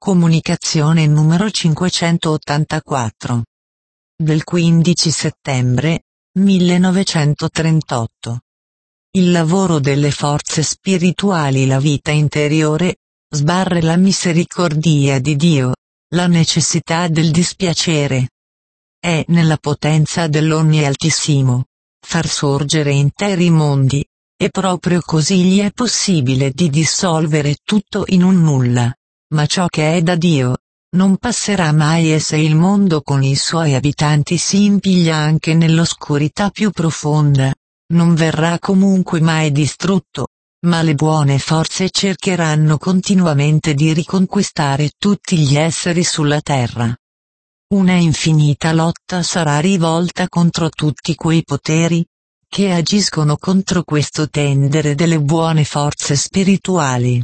Comunicazione numero 584. Del 15 settembre 1938. Il lavoro delle forze spirituali, la vita interiore, sbarre la misericordia di Dio, la necessità del dispiacere. È nella potenza dell'Onnialtissimo far sorgere interi mondi, e proprio così gli è possibile di dissolvere tutto in un nulla. Ma ciò che è da Dio non passerà mai, e se il mondo con i suoi abitanti si impiglia anche nell'oscurità più profonda, non verrà comunque mai distrutto, ma le buone forze cercheranno continuamente di riconquistare tutti gli esseri sulla terra. Una infinita lotta sarà rivolta contro tutti quei poteri che agiscono contro questo tendere delle buone forze spirituali.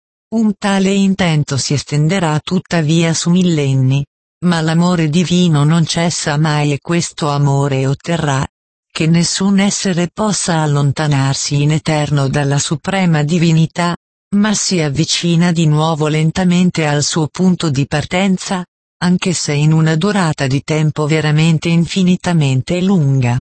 Un tale intento si estenderà tuttavia su millenni, ma l'amore divino non cessa mai, e questo amore otterrà che nessun essere possa allontanarsi in eterno dalla suprema divinità, ma si avvicina di nuovo lentamente al suo punto di partenza, anche se in una durata di tempo veramente infinitamente lunga.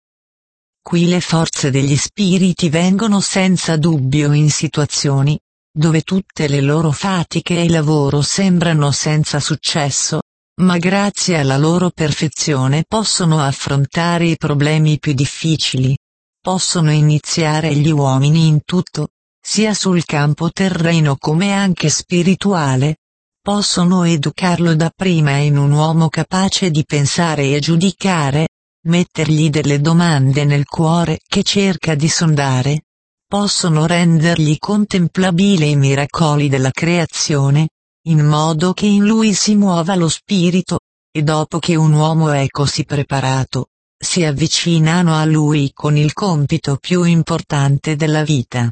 Qui le forze degli spiriti vengono senza dubbio in situazioni dove tutte le loro fatiche e lavoro sembrano senza successo, ma grazie alla loro perfezione possono affrontare i problemi più difficili, possono iniziare gli uomini in tutto, sia sul campo terreno come anche spirituale, possono educarlo dapprima in un uomo capace di pensare e giudicare, mettergli delle domande nel cuore che cerca di sondare, possono rendergli contemplabile i miracoli della creazione, in modo che in lui si muova lo spirito, e dopo che un uomo è così preparato, si avvicinano a lui con il compito più importante della vita.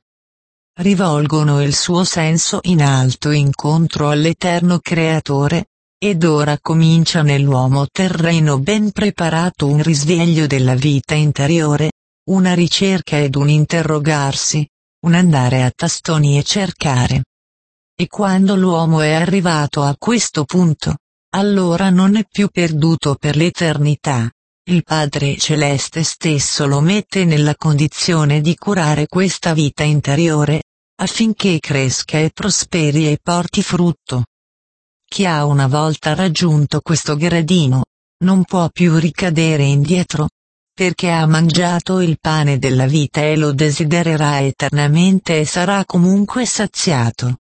Rivolgono il suo senso in alto incontro all'eterno creatore, ed ora comincia nell'uomo terreno ben preparato un risveglio della vita interiore, una ricerca ed un interrogarsi, un andare a tastoni e cercare. E quando l'uomo è arrivato a questo punto, allora non è più perduto per l'eternità. Il Padre Celeste stesso lo mette nella condizione di curare questa vita interiore, affinché cresca e prosperi e porti frutto. Chi ha una volta raggiunto questo gradino, non può più ricadere indietro, perché ha mangiato il pane della vita e lo desidererà eternamente e sarà comunque saziato.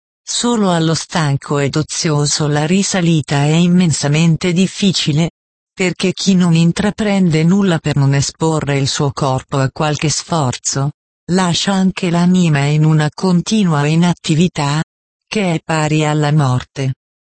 Solo allo stanco ed ozioso la risalita è immensamente difficile, perché chi non intraprende nulla per non esporre il suo corpo a qualche sforzo, lascia anche l'anima in una continua inattività, che è pari alla morte.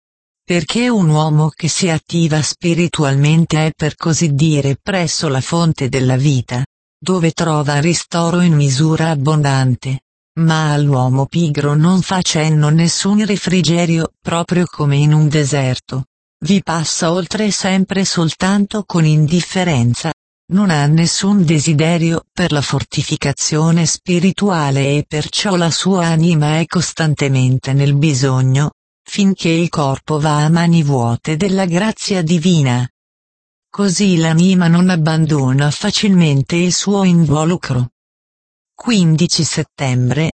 Perché un uomo che si attiva spiritualmente è per così dire presso la fonte della vita, dove trova ristoro in misura abbondante, ma all'uomo pigro non fa cenno nessun refrigerio, proprio come in un deserto. Vi passa oltre sempre soltanto con indifferenza, non ha nessun desiderio per la fortificazione spirituale e perciò la sua anima è costantemente nel bisogno, finché il corpo va a mani vuote della grazia divina. Così l'anima non abbandona facilmente il suo involucro. 15 settembre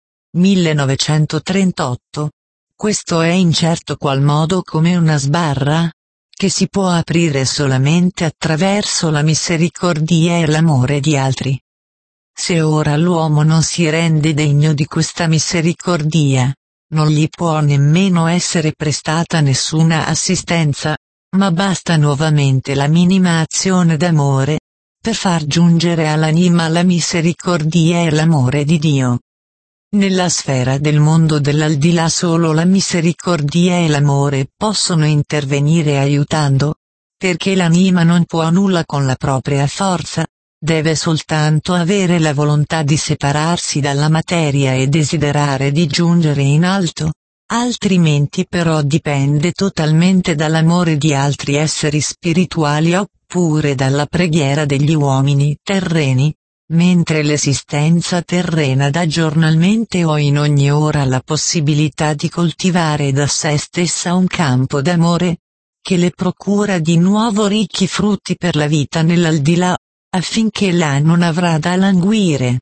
1938. Questo è in certo qual modo come una sbarra, che si può aprire solamente attraverso la misericordia e l'amore di altri. Se ora l'uomo non si rende degno di questa misericordia, non gli può nemmeno essere prestata nessuna assistenza, ma basta nuovamente la minima azione d'amore, per far giungere all'anima la misericordia e l'amore di Dio. Nella sfera del mondo dell'aldilà solo la misericordia e l'amore possono intervenire aiutando, perché l'anima non può nulla con la propria forza, deve soltanto avere la volontà di separarsi dalla materia e desiderare di giungere in alto, altrimenti però dipende totalmente dall'amore di altri esseri spirituali oppure dalla preghiera degli uomini terreni, mentre l'esistenza terrena dà giornalmente o in ogni ora la possibilità di coltivare da sé stessa un campo d'amore, che le procura di nuovo ricchi frutti per la vita nell'aldilà, affinché là non avrà da languire.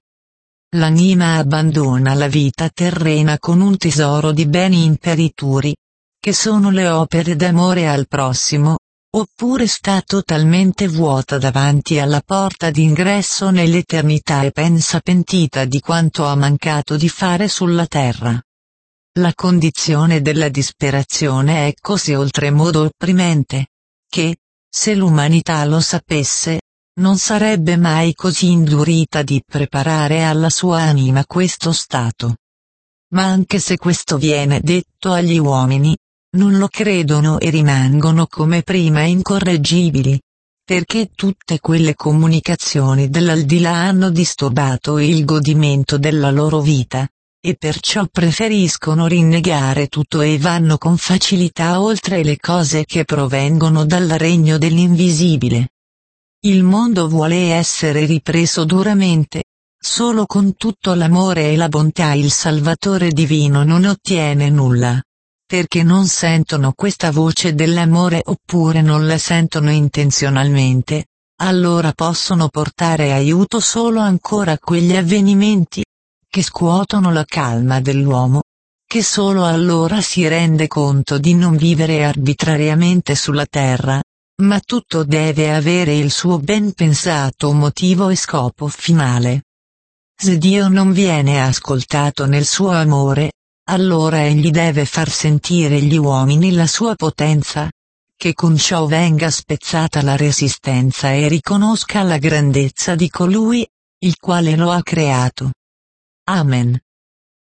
L'anima abbandona la vita terrena con un tesoro di beni imperituri, che sono le opere d'amore al prossimo, oppure sta totalmente vuota davanti alla porta d'ingresso nell'eternità e pensa pentita di quanto ha mancato di fare sulla terra. La condizione della disperazione è così oltremodo opprimente, che, se l'umanità lo sapesse, non sarebbe mai così indurita di preparare alla sua anima questo stato. Ma anche se questo viene detto agli uomini, non lo credono e rimangono come prima incorreggibili, perché tutte quelle comunicazioni dell'aldilà hanno disturbato il godimento della loro vita, e perciò preferiscono rinnegare tutto e vanno con facilità oltre le cose che provengono dal regno dell'invisibile. Il mondo vuole essere ripreso duramente. Solo con tutto l'amore e la bontà il Salvatore divino non ottiene nulla. Perché non sentono questa voce dell'amore oppure non la sentono intenzionalmente, allora possono portare aiuto solo ancora quegli avvenimenti, che scuotono la calma dell'uomo, che solo allora si rende conto di non vivere arbitrariamente sulla terra, ma tutto deve avere il suo ben pensato motivo e scopo finale. Se Dio non viene ascoltato nel suo amore, allora egli deve far sentire agli uomini la sua potenza, che con ciò venga spezzata la resistenza e riconosca la grandezza di colui, il quale lo ha creato. Amen.